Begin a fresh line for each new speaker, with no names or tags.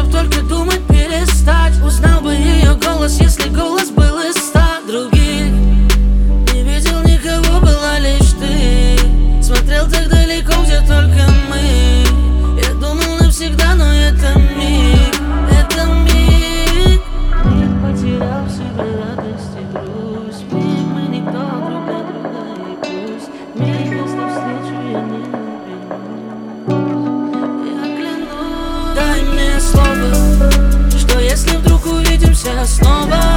чтоб только думать перестать. Узнал бы ее голос, если голос был из 100 других. Не видел никого, была лишь ты. Смотрел так далеко, где только мы. Я думал навсегда, но это миг, это миг. Миг потерял в себе радость и грусть. Миг мы никто друг для друга, и пусть миг если встречу я не убегу. Я клянусь, дай мне слово, что если вдруг увидимся снова,